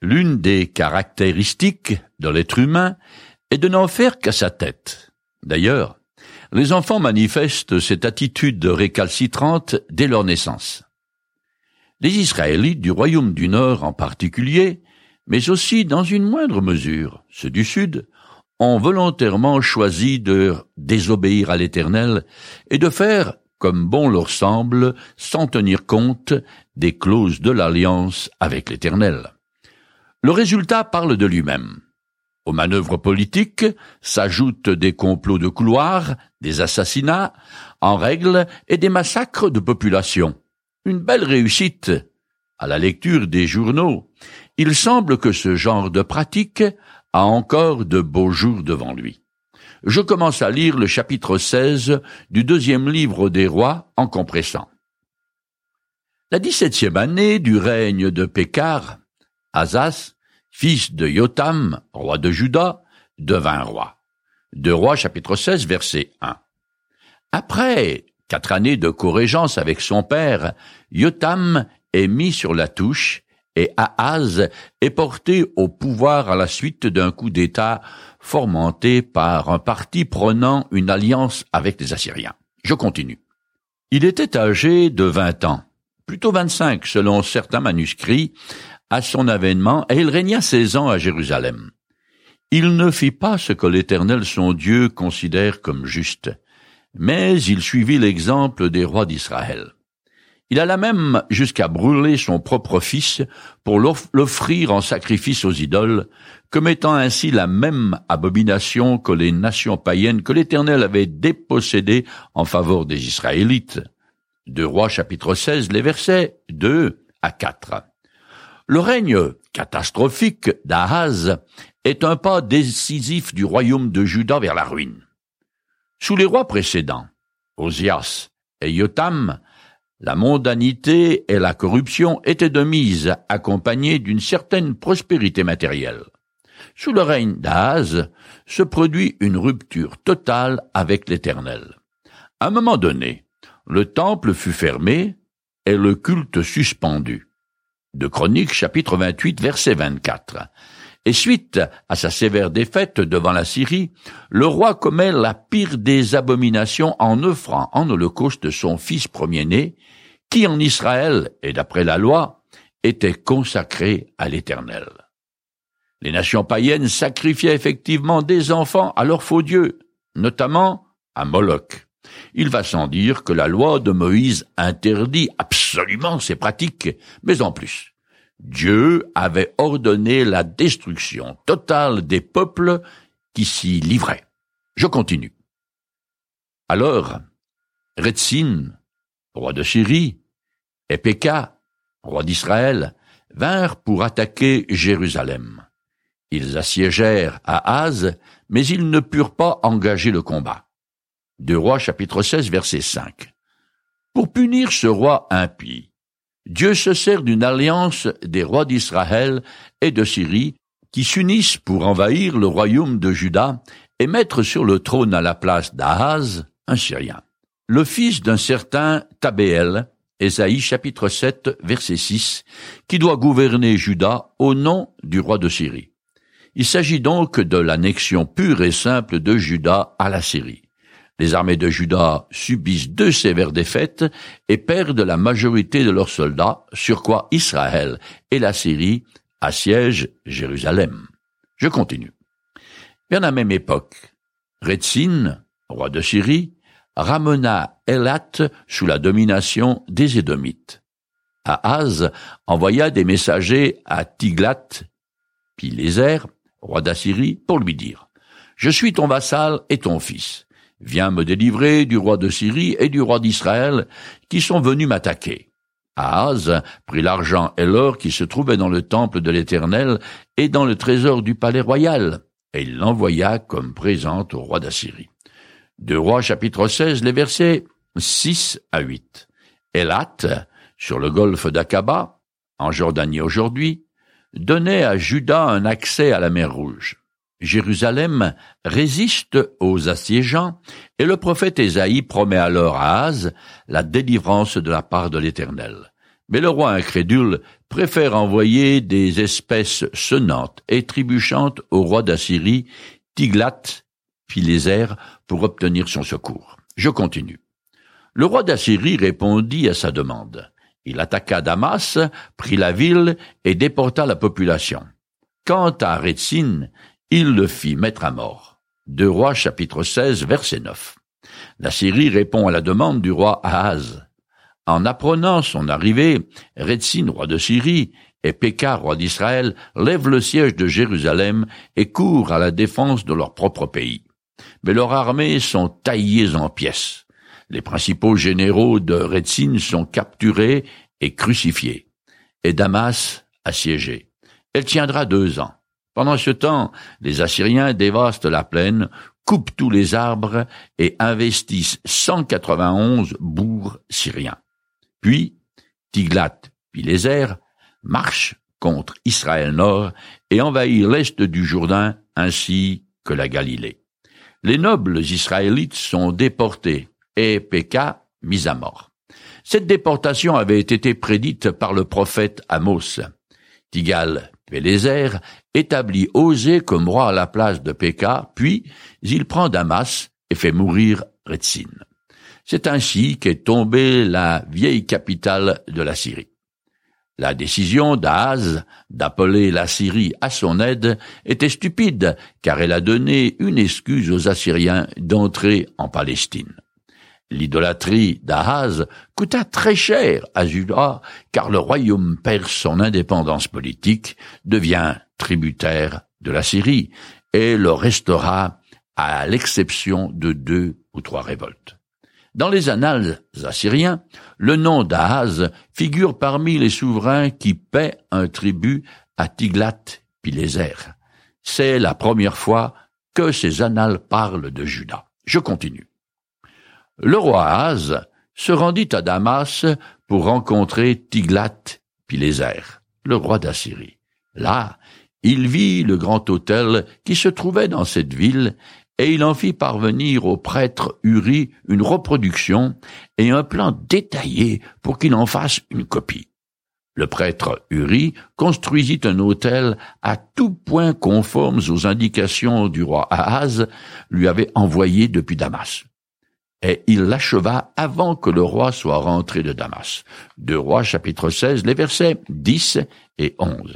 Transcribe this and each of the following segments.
L'une des caractéristiques de l'être humain est de n'en faire qu'à sa tête. D'ailleurs, les enfants manifestent cette attitude récalcitrante dès leur naissance. Les Israélites du royaume du Nord en particulier, mais aussi dans une moindre mesure, ceux du Sud, ont volontairement choisi de désobéir à l'Éternel et de faire comme bon leur semble, sans tenir compte des clauses de l'alliance avec l'Éternel. Le résultat parle de lui-même. Aux manœuvres politiques s'ajoutent des complots de couloir, des assassinats en règle et des massacres de population. Une belle réussite. À la lecture des journaux, il semble que ce genre de pratique a encore de beaux jours devant lui. Je commence à lire le chapitre 16 du 2e livre des rois en compressant. La 17e année du règne de Pékar, Asas, fils de Yotam, roi de Juda, devint roi. 2 Rois chapitre 16 verset 1. Après 4 années de corrégence avec son père, Yotam est mis sur la touche et Ahaz est porté au pouvoir à la suite d'un coup d'État fomenté par un parti prônant une alliance avec les Assyriens. Je continue. Il était âgé de 20 ans, plutôt 25 selon certains manuscrits, à son avènement, et il régna 16 ans à Jérusalem. Il ne fit pas ce que l'Éternel son Dieu considère comme juste, mais il suivit l'exemple des rois d'Israël. Il alla même jusqu'à brûler son propre fils pour l'offrir en sacrifice aux idoles, commettant ainsi la même abomination que les nations païennes que l'Éternel avait dépossédées en faveur des Israélites. 2 Rois chapitre 16, les versets 2 à 4. Le règne catastrophique d'Ahaz est un pas décisif du royaume de Juda vers la ruine. Sous les rois précédents, Osias et Yotam, la mondanité et la corruption étaient de mise, accompagnées d'une certaine prospérité matérielle. Sous le règne d'Ahaz se produit une rupture totale avec l'Éternel. À un moment donné, le temple fut fermé et le culte suspendu. 2 Chroniques, chapitre 28, verset 24. Et suite à sa sévère défaite devant la Syrie, le roi commet la pire des abominations en offrant en holocauste son fils premier-né, qui en Israël, et d'après la loi, était consacré à l'Éternel. Les nations païennes sacrifiaient effectivement des enfants à leurs faux dieux, notamment à Moloch. Il va sans dire que la loi de Moïse interdit absolument ces pratiques, mais en plus, Dieu avait ordonné la destruction totale des peuples qui s'y livraient. Je continue. Alors, Rétzin, roi de Syrie, et Péka, roi d'Israël, vinrent pour attaquer Jérusalem. Ils assiégèrent Ahaz, mais ils ne purent pas engager le combat. 2 Rois chapitre 16 verset 5. Pour punir ce roi impie, Dieu se sert d'une alliance des rois d'Israël et de Syrie qui s'unissent pour envahir le royaume de Juda et mettre sur le trône à la place d'Ahaz un Syrien. Le fils d'un certain Tabéel, Ésaïe chapitre 7 verset 6, qui doit gouverner Juda au nom du roi de Syrie. Il s'agit donc de l'annexion pure et simple de Juda à la Syrie. Les armées de Juda subissent 2 sévères défaites et perdent la majorité de leurs soldats, sur quoi Israël et la Syrie assiègent Jérusalem. Je continue. Vers la même époque, Rétzin, roi de Syrie, ramena Élat sous la domination des Édomites. Ahaz envoya des messagers à Tiglath-Pileser, roi d'Assyrie, pour lui dire « Je suis ton vassal et ton fils. Viens me délivrer du roi de Syrie et du roi d'Israël qui sont venus m'attaquer. » Ahaz prit l'argent et l'or qui se trouvaient dans le temple de l'Éternel et dans le trésor du palais royal, et il l'envoya comme présent au roi d'Assyrie. 2 Rois chapitre 16, les versets 6 à 8. Élat, sur le golfe d'Aqaba, en Jordanie aujourd'hui, donnait à Juda un accès à la mer Rouge. Jérusalem résiste aux assiégeants, et le prophète Ésaïe promet alors à Ahaz la délivrance de la part de l'Éternel. Mais le roi incrédule préfère envoyer des espèces sonnantes et trébuchantes au roi d'Assyrie, Tiglath-Pileser, pour obtenir son secours. Je continue. Le roi d'Assyrie répondit à sa demande. Il attaqua Damas, prit la ville et déporta la population. Quant à Rétzin, il le fit mettre à mort. 2 Rois chapitre 16 verset 9. La Syrie répond à la demande du roi Ahaz. En apprenant son arrivée, Rétzin, roi de Syrie, et Péka, roi d'Israël, lèvent le siège de Jérusalem et courent à la défense de leur propre pays. Mais leurs armées sont taillées en pièces. Les principaux généraux de Rétzin sont capturés et crucifiés, et Damas assiégée. Elle tiendra 2 ans. Pendant ce temps, les Assyriens dévastent la plaine, coupent tous les arbres et investissent 191 bourgs syriens. Puis, Tiglath-Pileser marche contre Israël-Nord et envahit l'est du Jourdain ainsi que la Galilée. Les nobles israélites sont déportés et Péka mis à mort. Cette déportation avait été prédite par le prophète Amos. Tiglath-Pileser établit Osée comme roi à la place de Péka, puis il prend Damas et fait mourir Rétzin. C'est ainsi qu'est tombée la vieille capitale de la Syrie. La décision d'Ahaz d'appeler la Syrie à son aide était stupide, car elle a donné une excuse aux Assyriens d'entrer en Palestine. L'idolâtrie d'Ahaz coûta très cher à Juda, car le royaume perd son indépendance politique, devient tributaire de la Syrie, et le restera à l'exception de 2 ou 3 révoltes. Dans les annales assyriens, le nom d'Ahaz figure parmi les souverains qui paient un tribut à Tiglath-Pileser. C'est la première fois que ces annales parlent de Juda. Je continue. Le roi Ahaz se rendit à Damas pour rencontrer Tiglath-Pileser, le roi d'Assyrie. Là, il vit le grand autel qui se trouvait dans cette ville, et il en fit parvenir au prêtre Uri une reproduction et un plan détaillé pour qu'il en fasse une copie. Le prêtre Uri construisit un autel à tout point conforme aux indications du roi Ahaz lui avait envoyé depuis Damas. Et il l'acheva avant que le roi soit rentré de Damas. 2 Rois chapitre 16, les versets 10 et 11.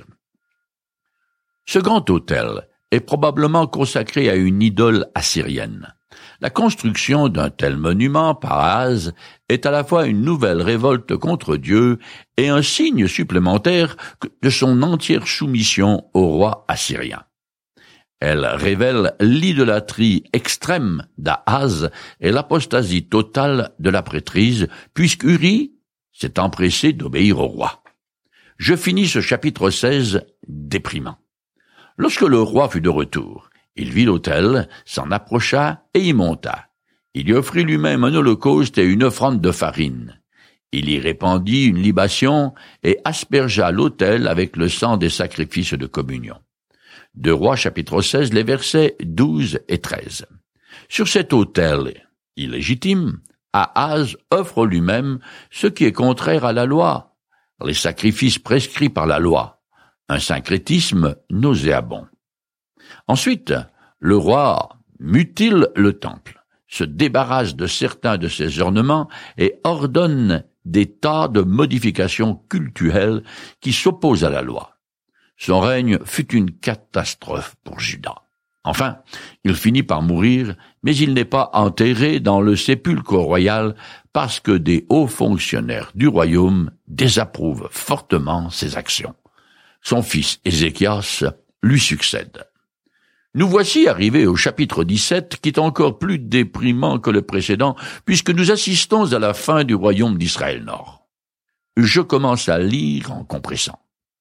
Ce grand autel est probablement consacré à une idole assyrienne. La construction d'un tel monument par Ahaz est à la fois une nouvelle révolte contre Dieu et un signe supplémentaire de son entière soumission au roi assyrien. Elle révèle l'idolâtrie extrême d'Ahaz et l'apostasie totale de la prêtrise, puisqu'Uri s'est empressé d'obéir au roi. Je finis ce chapitre 16 déprimant. Lorsque le roi fut de retour, il vit l'autel, s'en approcha et y monta. Il y offrit lui-même un holocauste et une offrande de farine. Il y répandit une libation et aspergea l'autel avec le sang des sacrifices de communion. 2 Rois chapitre 16, les versets 12 et 13. Sur cet autel illégitime, Ahaz offre lui-même ce qui est contraire à la loi, les sacrifices prescrits par la loi, un syncrétisme nauséabond. Ensuite, le roi mutile le temple, se débarrasse de certains de ses ornements et ordonne des tas de modifications cultuelles qui s'opposent à la loi. Son règne fut une catastrophe pour Juda. Enfin, il finit par mourir, mais il n'est pas enterré dans le sépulcre royal parce que des hauts fonctionnaires du royaume désapprouvent fortement ses actions. Son fils Ézéchias lui succède. Nous voici arrivés au chapitre 17, qui est encore plus déprimant que le précédent, puisque nous assistons à la fin du royaume d'Israël-Nord. Je commence à lire en compressant.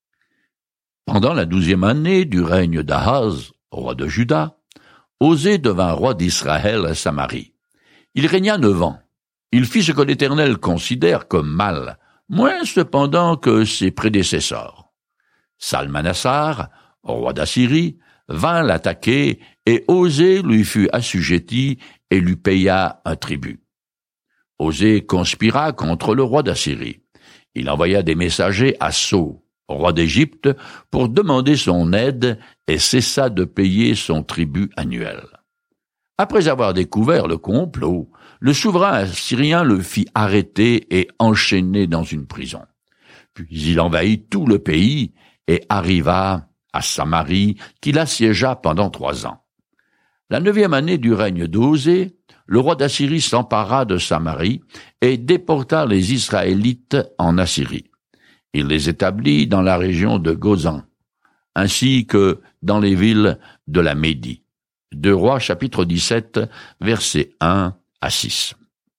Pendant la 12e année du règne d'Ahaz, roi de Juda, Osée devint roi d'Israël à Samarie. Il régna 9 ans. Il fit ce que l'Éternel considère comme mal, moins cependant que ses prédécesseurs. Salmanassar, roi d'Assyrie, vint l'attaquer et Osée lui fut assujetti et lui paya un tribut. Osée conspira contre le roi d'Assyrie. il envoya des messagers à Sceaux, roi d'Égypte, pour demander son aide et cessa de payer son tribut annuel. Après avoir découvert le complot, le souverain assyrien le fit arrêter et enchaîner dans une prison. Puis il envahit tout le pays et arriva à Samarie, qu'il assiégea pendant 3 ans. La 9e année du règne d'Osée, le roi d'Assyrie s'empara de Samarie et déporta les Israélites en Assyrie. Il les établit dans la région de Gozan, ainsi que dans les villes de la Médie. 2 Rois chapitre 17, versets 1 à 6.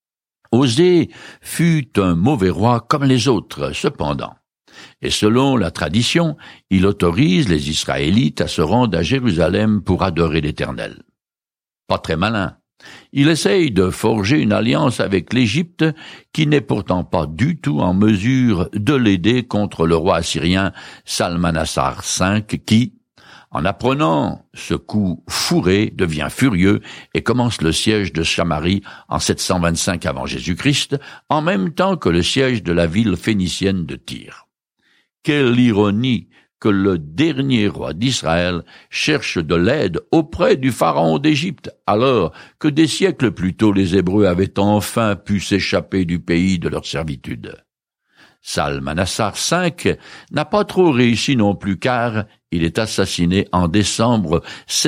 Osée fut un mauvais roi comme les autres, cependant. Et selon la tradition, il autorise les Israélites à se rendre à Jérusalem pour adorer l'Éternel. Pas très malin. Il essaye de forger une alliance avec l'Égypte qui n'est pourtant pas du tout en mesure de l'aider contre le roi assyrien Salmanassar V qui, en apprenant ce coup fourré, devient furieux et commence le siège de Samarie en 725 avant Jésus-Christ, en même temps que le siège de la ville phénicienne de Tyr. Quelle ironie que le dernier roi d'Israël cherche de l'aide auprès du pharaon d'Égypte, alors que des siècles plus tôt les Hébreux avaient enfin pu s'échapper du pays de leur servitude. Salmanassar V n'a pas trop réussi non plus car il est assassiné en décembre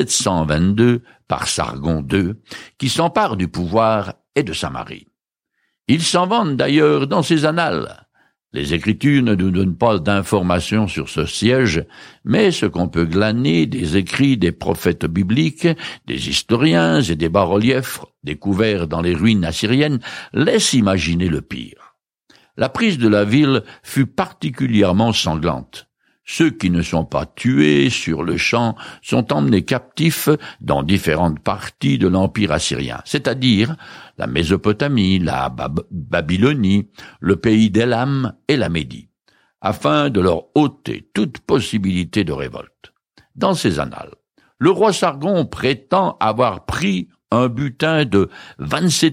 722 par Sargon II, qui s'empare du pouvoir et de Samarie. Il s'en vante d'ailleurs dans ses annales. Les Écritures ne nous donnent pas d'informations sur ce siège, mais ce qu'on peut glaner des écrits des prophètes bibliques, des historiens et des bas-reliefs découverts dans les ruines assyriennes laisse imaginer le pire. La prise de la ville fut particulièrement sanglante. Ceux qui ne sont pas tués sur le champ sont emmenés captifs dans différentes parties de l'Empire assyrien, c'est-à-dire la Mésopotamie, la Babylonie, le pays d'Élam et la Médie, afin de leur ôter toute possibilité de révolte. Dans ces annales, le roi Sargon prétend avoir pris un butin de 27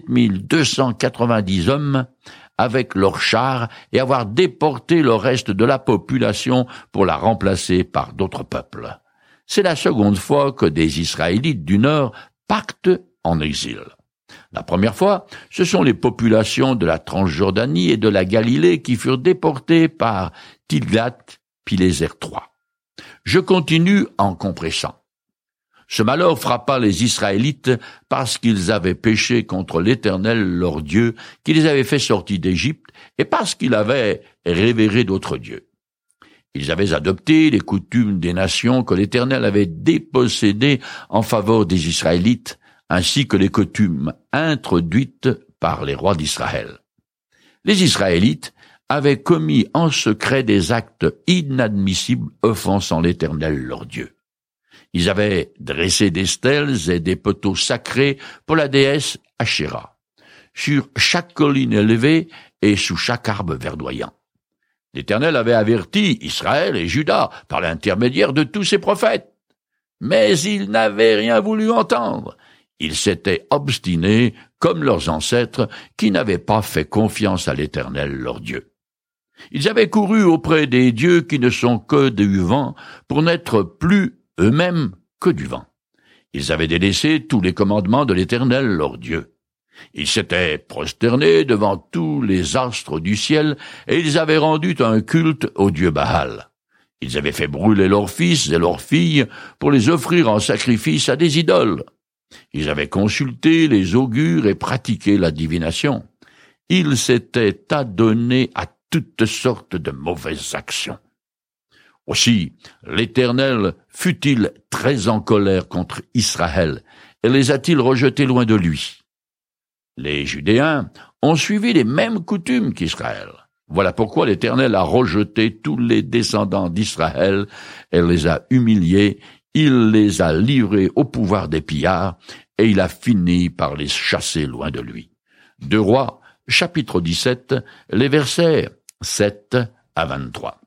290 hommes avec leurs chars et avoir déporté le reste de la population pour la remplacer par d'autres peuples. C'est la seconde fois que des Israélites du Nord partent en exil. La première fois, ce sont les populations de la Transjordanie et de la Galilée qui furent déportées par Tiglath-Pileser III. Je continue en compressant. Ce malheur frappa les Israélites parce qu'ils avaient péché contre l'Éternel leur Dieu, qui les avait fait sortir d'Égypte, et parce qu'ils avaient révéré d'autres dieux. Ils avaient adopté les coutumes des nations que l'Éternel avait dépossédées en faveur des Israélites, ainsi que les coutumes introduites par les rois d'Israël. Les Israélites avaient commis en secret des actes inadmissibles offensant l'Éternel leur Dieu. Ils avaient dressé des stèles et des poteaux sacrés pour la déesse Ashéra, sur chaque colline élevée et sous chaque arbre verdoyant. L'Éternel avait averti Israël et Juda par l'intermédiaire de tous ses prophètes, mais ils n'avaient rien voulu entendre. Ils s'étaient obstinés comme leurs ancêtres qui n'avaient pas fait confiance à l'Éternel leur Dieu. Ils avaient couru auprès des dieux qui ne sont que du vent pour n'être plus eux-mêmes que du vent. Ils avaient délaissé tous les commandements de l'Éternel leur Dieu. Ils s'étaient prosternés devant tous les astres du ciel et ils avaient rendu un culte au dieu Baal. Ils avaient fait brûler leurs fils et leurs filles pour les offrir en sacrifice à des idoles. Ils avaient consulté les augures et pratiqué la divination. Ils s'étaient adonnés à toutes sortes de mauvaises actions. Aussi, l'Éternel fut-il très en colère contre Israël et les a-t-il rejetés loin de lui. Les Judéens ont suivi les mêmes coutumes qu'Israël. Voilà pourquoi l'Éternel a rejeté tous les descendants d'Israël et les a humiliés, il les a livrés au pouvoir des pillards et il a fini par les chasser loin de lui. 2 Rois, chapitre 17, les versets 7 à 23.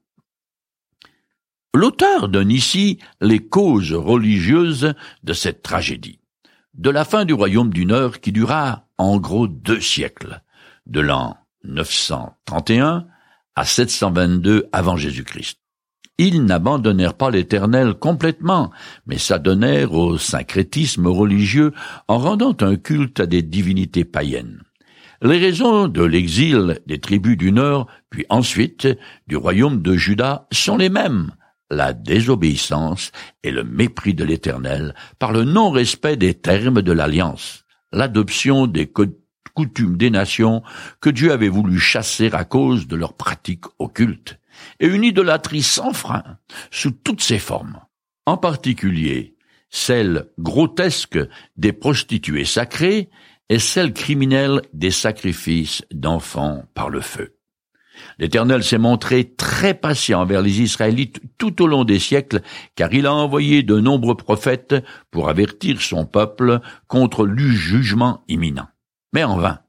L'auteur donne ici les causes religieuses de cette tragédie, de la fin du royaume du Nord qui dura en gros 2 siècles, de l'an 931 à 722 avant Jésus-Christ. Ils n'abandonnèrent pas l'Éternel complètement, mais s'adonnèrent au syncrétisme religieux en rendant un culte à des divinités païennes. Les raisons de l'exil des tribus du Nord, puis ensuite du royaume de Juda, sont les mêmes. La désobéissance et le mépris de l'Éternel par le non-respect des termes de l'alliance, l'adoption des coutumes des nations que Dieu avait voulu chasser à cause de leurs pratiques occultes, et une idolâtrie sans frein sous toutes ses formes, en particulier celle grotesque des prostituées sacrées et celle criminelle des sacrifices d'enfants par le feu. L'Éternel s'est montré très patient envers les Israélites tout au long des siècles, car il a envoyé de nombreux prophètes pour avertir son peuple contre le jugement imminent. Mais en vain.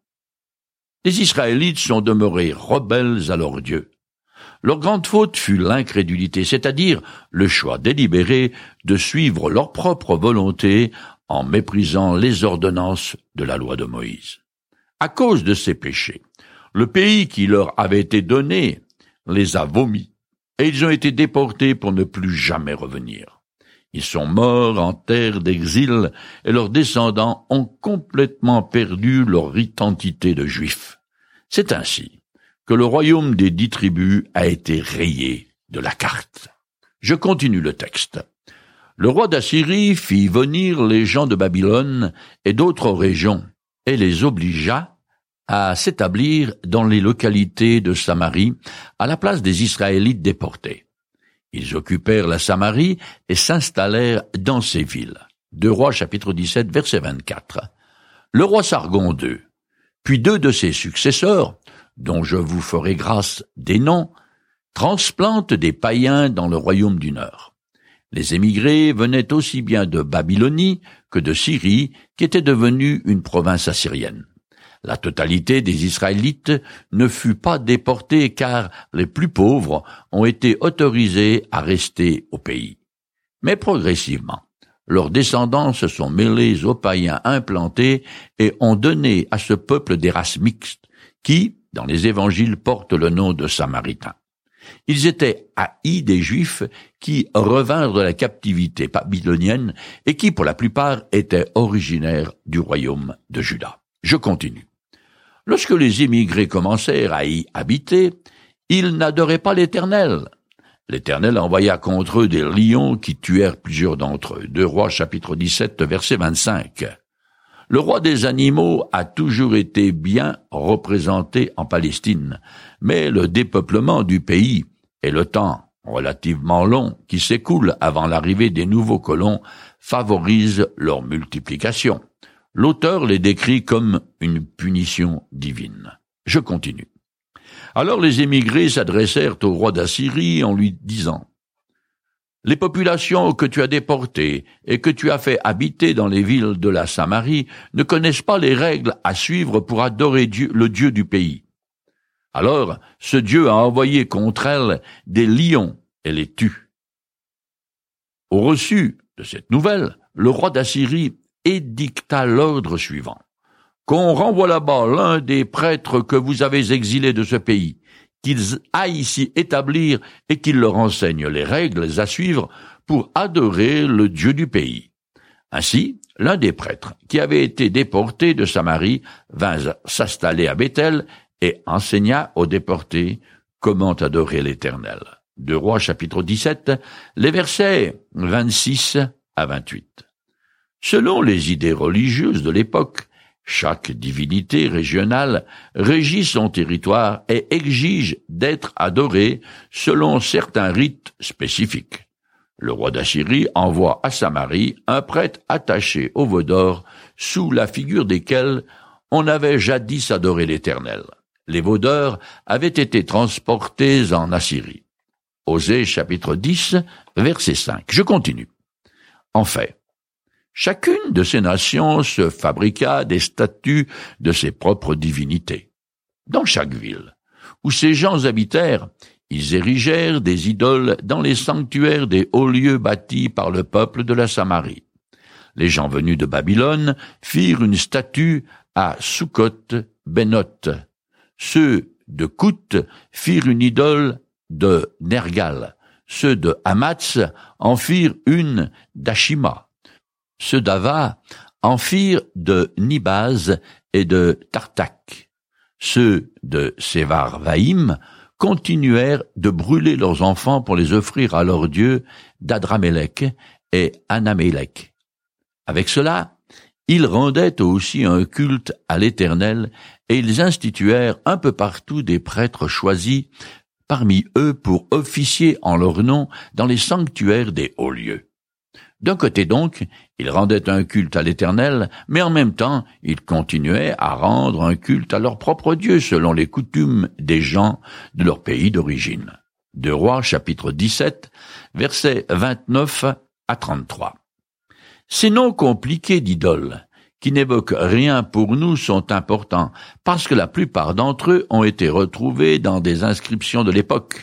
Les Israélites sont demeurés rebelles à leur Dieu. Leur grande faute fut l'incrédulité, c'est-à-dire le choix délibéré de suivre leur propre volonté en méprisant les ordonnances de la loi de Moïse. À cause de ces péchés, le pays qui leur avait été donné les a vomis, et ils ont été déportés pour ne plus jamais revenir. Ils sont morts en terre d'exil, et leurs descendants ont complètement perdu leur identité de juifs. C'est ainsi que le royaume des 10 tribus a été rayé de la carte. Je continue le texte. Le roi d'Assyrie fit venir les gens de Babylone et d'autres régions, et les obligea à s'établir dans les localités de Samarie, à la place des Israélites déportés. Ils occupèrent la Samarie et s'installèrent dans ces villes. 2 Rois chapitre 17, verset 24. Le roi Sargon II, puis 2 de ses successeurs, dont je vous ferai grâce des noms, transplantent des païens dans le royaume du Nord. Les émigrés venaient aussi bien de Babylonie que de Syrie, qui était devenue une province assyrienne. La totalité des Israélites ne fut pas déportée car les plus pauvres ont été autorisés à rester au pays. Mais progressivement, leurs descendants se sont mêlés aux païens implantés et ont donné à ce peuple des races mixtes qui, dans les évangiles, portent le nom de Samaritains. Ils étaient haïs des Juifs qui revinrent de la captivité babylonienne et qui, pour la plupart, étaient originaires du royaume de Juda. Je continue. Lorsque les immigrés commencèrent à y habiter, ils n'adoraient pas l'Éternel. L'Éternel envoya contre eux des lions qui tuèrent plusieurs d'entre eux. 2 Rois chapitre 17, verset 25. Le roi des animaux a toujours été bien représenté en Palestine, mais le dépeuplement du pays et le temps relativement long qui s'écoule avant l'arrivée des nouveaux colons favorisent leur multiplication. L'auteur les décrit comme une punition divine. Je continue. Alors les émigrés s'adressèrent au roi d'Assyrie en lui disant « Les populations que tu as déportées et que tu as fait habiter dans les villes de la Samarie ne connaissent pas les règles à suivre pour adorer Dieu, le Dieu du pays. Alors ce Dieu a envoyé contre elles des lions et les tue. » Au reçu de cette nouvelle, le roi d'Assyrie édicta l'ordre suivant. Qu'on renvoie là-bas l'un des prêtres que vous avez exilés de ce pays, qu'ils aillent ici établir et qu'il leur enseigne les règles à suivre pour adorer le Dieu du pays. Ainsi, l'un des prêtres qui avait été déporté de Samarie vint s'installer à Béthel et enseigna aux déportés comment adorer l'Éternel. 2 Rois chapitre 17, les versets 26 à 28. Selon les idées religieuses de l'époque, chaque divinité régionale régit son territoire et exige d'être adorée selon certains rites spécifiques. Le roi d'Assyrie envoie à Samarie un prêtre attaché au veau d'or sous la figure desquels on avait jadis adoré l'Éternel. Les veaux d'or avaient été transportés en Assyrie. Osée chapitre 10, verset 5. Je continue. En fait, chacune de ces nations se fabriqua des statues de ses propres divinités. Dans chaque ville où ces gens habitèrent, ils érigèrent des idoles dans les sanctuaires des hauts lieux bâtis par le peuple de la Samarie. Les gens venus de Babylone firent une statue à Sukkot-Benoth. Ceux de Kout firent une idole de Nergal. Ceux de Hamatz en firent une d'Ashima. Ceux d'Ava en firent de Nibaz et de Tartak. Ceux de Sévarvaïm continuèrent de brûler leurs enfants pour les offrir à leurs dieux d'Adramélec et Anamélec. Avec cela, ils rendaient aussi un culte à l'Éternel et ils instituèrent un peu partout des prêtres choisis parmi eux pour officier en leur nom dans les sanctuaires des hauts lieux. D'un côté donc, ils rendaient un culte à l'Éternel, mais en même temps, ils continuaient à rendre un culte à leur propre Dieu selon les coutumes des gens de leur pays d'origine. 2 Rois, chapitre 17, versets 29 à 33. Ces noms compliqués d'idoles, qui n'évoquent rien pour nous, sont importants, parce que la plupart d'entre eux ont été retrouvés dans des inscriptions de l'époque.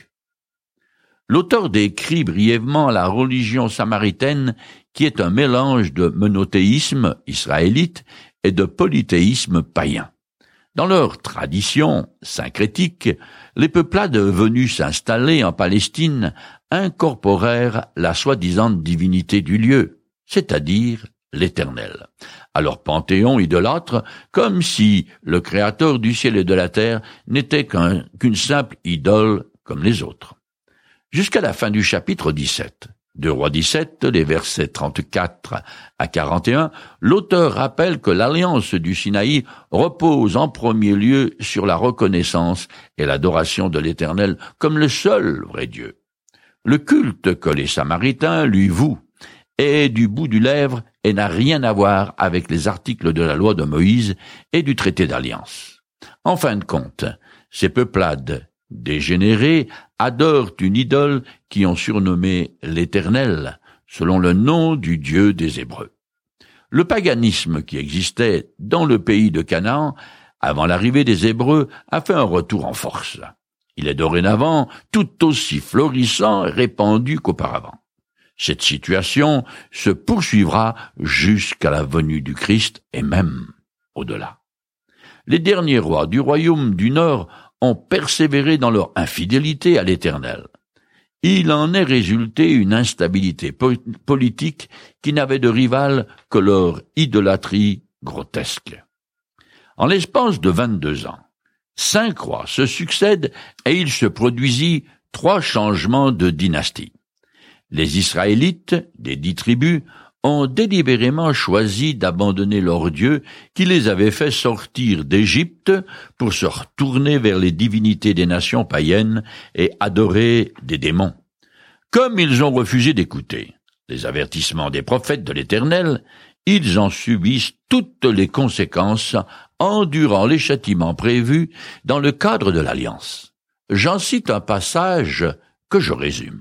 L'auteur décrit brièvement la religion samaritaine qui est un mélange de monothéisme israélite et de polythéisme païen. Dans leur tradition syncrétique, les peuplades venus s'installer en Palestine incorporèrent la soi-disant divinité du lieu, c'est-à-dire l'Éternel, à leur panthéon idolâtre, comme si le Créateur du ciel et de la terre n'était qu'une simple idole comme les autres. Jusqu'à la fin du chapitre 17. 2 Rois 17, les versets 34 à 41, l'auteur rappelle que l'alliance du Sinaï repose en premier lieu sur la reconnaissance et l'adoration de l'Éternel comme le seul vrai Dieu. Le culte que les Samaritains lui vouent est du bout du lèvre et n'a rien à voir avec les articles de la loi de Moïse et du traité d'alliance. En fin de compte, ces peuplades dégénérés adorent une idole qui ont surnommé l'Éternel, selon le nom du Dieu des Hébreux. Le paganisme qui existait dans le pays de Canaan avant l'arrivée des Hébreux a fait un retour en force. Il est dorénavant tout aussi florissant et répandu qu'auparavant. Cette situation se poursuivra jusqu'à la venue du Christ et même au-delà. Les derniers rois du royaume du Nord ont persévéré dans leur infidélité à l'Éternel. Il en est résulté une instabilité politique qui n'avait de rival que leur idolâtrie grotesque. En l'espace de 22 ans, 5 rois se succèdent et il se produisit 3 changements de dynastie. Les Israélites, des 10 tribus, ont délibérément choisi d'abandonner leur Dieu qui les avait fait sortir d'Égypte pour se retourner vers les divinités des nations païennes et adorer des démons. Comme ils ont refusé d'écouter les avertissements des prophètes de l'Éternel, ils en subissent toutes les conséquences, endurant les châtiments prévus dans le cadre de l'Alliance. J'en cite un passage que je résume.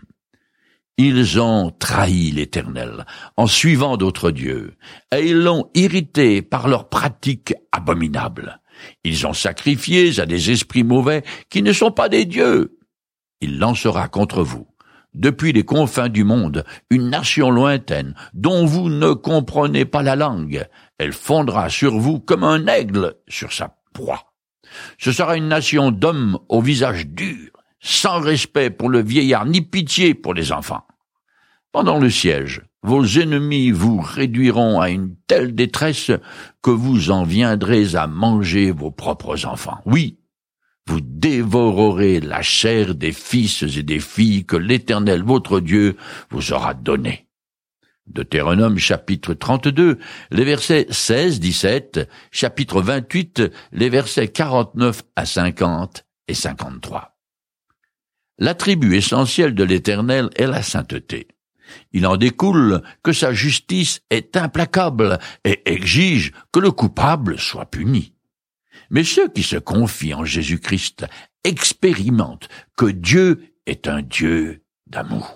Ils ont trahi l'Éternel en suivant d'autres dieux, et ils l'ont irrité par leurs pratiques abominables. Ils ont sacrifié à des esprits mauvais qui ne sont pas des dieux. Il lancera contre vous, depuis les confins du monde, une nation lointaine dont vous ne comprenez pas la langue. Elle fondera sur vous comme un aigle sur sa proie. Ce sera une nation d'hommes au visage dur, sans respect pour le vieillard ni pitié pour les enfants. Pendant le siège, vos ennemis vous réduiront à une telle détresse que vous en viendrez à manger vos propres enfants. Oui, vous dévorerez la chair des fils et des filles que l'Éternel votre Dieu vous aura donnés. Deutéronome chapitre 32, les versets 16-17, chapitre 28, les versets 49 à 50 et 53. L'attribut essentiel de l'Éternel est la sainteté. Il en découle que sa justice est implacable et exige que le coupable soit puni. Mais ceux qui se confient en Jésus-Christ expérimentent que Dieu est un Dieu d'amour.